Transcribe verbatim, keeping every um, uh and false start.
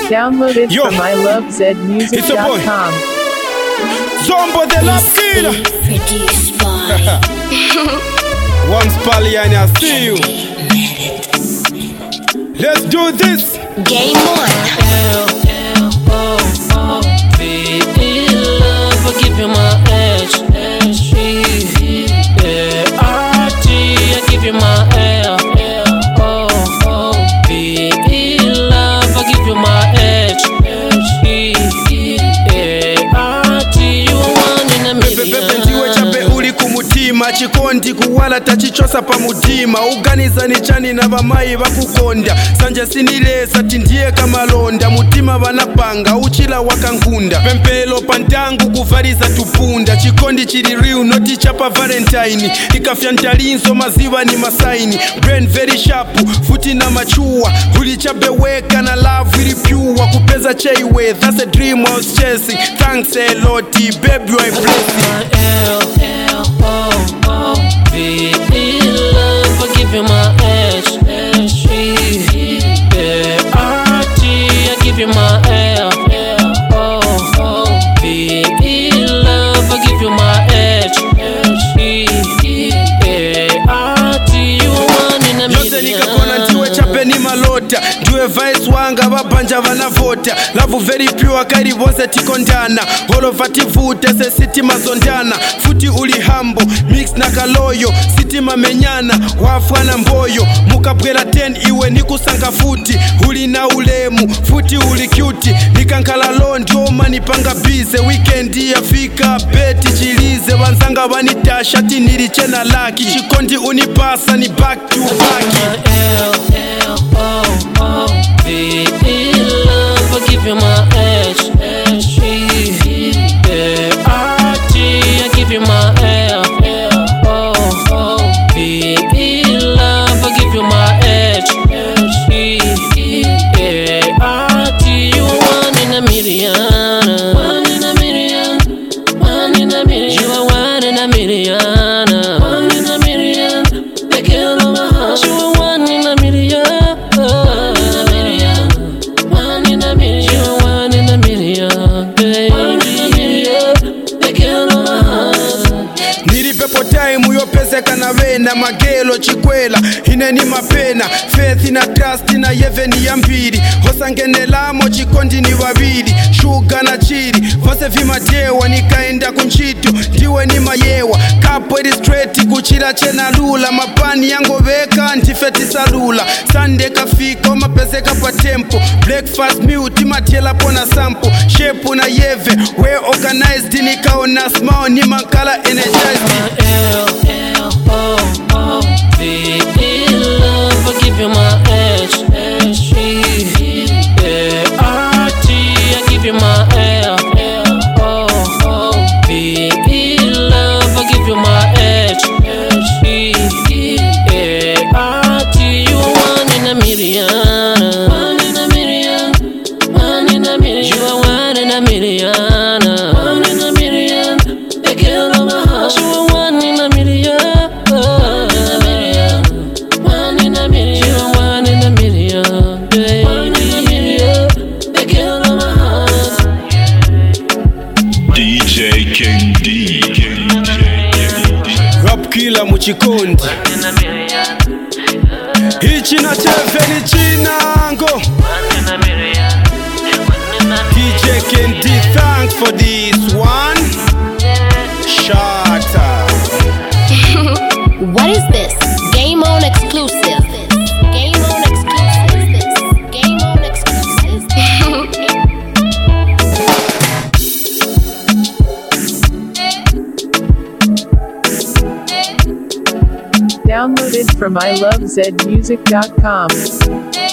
Downloaded Yo. from I love Z music It's a boy. dot com. Zombo the love killer. Produced by Once Pally and I see you. Let's do this. Game On. L, L, O, O, V, E, love, I give you my H, H, E, yeah, R, T, I give you my L, L, O, O, V, E, love, I give you my H, H, E, yeah, R, T, you are one in a Pepe ndiwe chape million. uli kumutima chikondi kuwala tachichosa pa mutima uganizani chani na bamayi bakukonda sanje sinilesa tindiye kamalonda mutima banapanga uchila wakankunda pempelo pantangu kuvaliza tupunda chikondi chili real noti chapa valentine ikafya ntalinso maziwa ni masaini brain very sharp futi na machua ulichabeweka na love ili pure kupeza cheiwe that's a dream I was chasing thanks a lot baby I bless you. My L, L, O, O, V, E, love, I give you my H, H, E, yeah, R, T, I give you my L, L, O, O, V, E, love, I give you my H, H, E, yeah, R, T, you are one in a Yose nikakona ndiwe chape ni malota ndiwe vice wanga babanja vanavota lavu very pure kairi vose tikondana holovativuta se sitima zondana futi uli hambo mix na kaloyo sitima menyana wafwana mboyo mukabwela ten iwe nikusanga futi uli na ulemu futi uli cute nikankala lo ndioma nipanga bize weekend yafika beti chilize vanzanga vanitasha tinilichena laki chikondi unipasa ni back to back. L, L, O, O, V, E, love, I give you my H, H, E, yeah, R, T, I give you my L, L, O, O, V, E, love, I give you my H, H, E, yeah, R, T, you are one in a million, one in a million, one in a million, you are one in a million, one in a million, the girl of my heart, you are one in a million, one in a million, one in a million, you are one in a million, baby, one in a million, the girl of my heart. nilipepo time yopezeka na vena magelo chikwela ineni mapena faith na trust na yeveni ya mbili hosangenelamo chikondi ni wavili shuga na chiri vose vimajewa nikaenda kunchito ndiwe ni mayewa kapweli straight kuchira chena lula mapani yangoveka ntifeti salula sande kafika mapezeka pa tempo breakfast mute matiela pona sample shape na yeve we organized nikaona small ni makala energized. L, L, O, O, V, E, love, I give you my H, H, E, yeah, R, T, I give you my L, L, O, O, V, E, love, I give you my H, H, E, yeah, R, T, you are one in a million, one in a million, one in a million, you are one in a million, one in a million, the girl of my heart, you are one in a million, one in a million, one in a million, you are one in a million, baby, one in a million, the girl of my heart. D J King D. Rap killer muchikondi ichi na cheveni chinango D J King D, thanks for this one. Shut up. What is this? Game On exclusive. Game On exclusive. Game On exclusive. Downloaded from I love Z music dot com.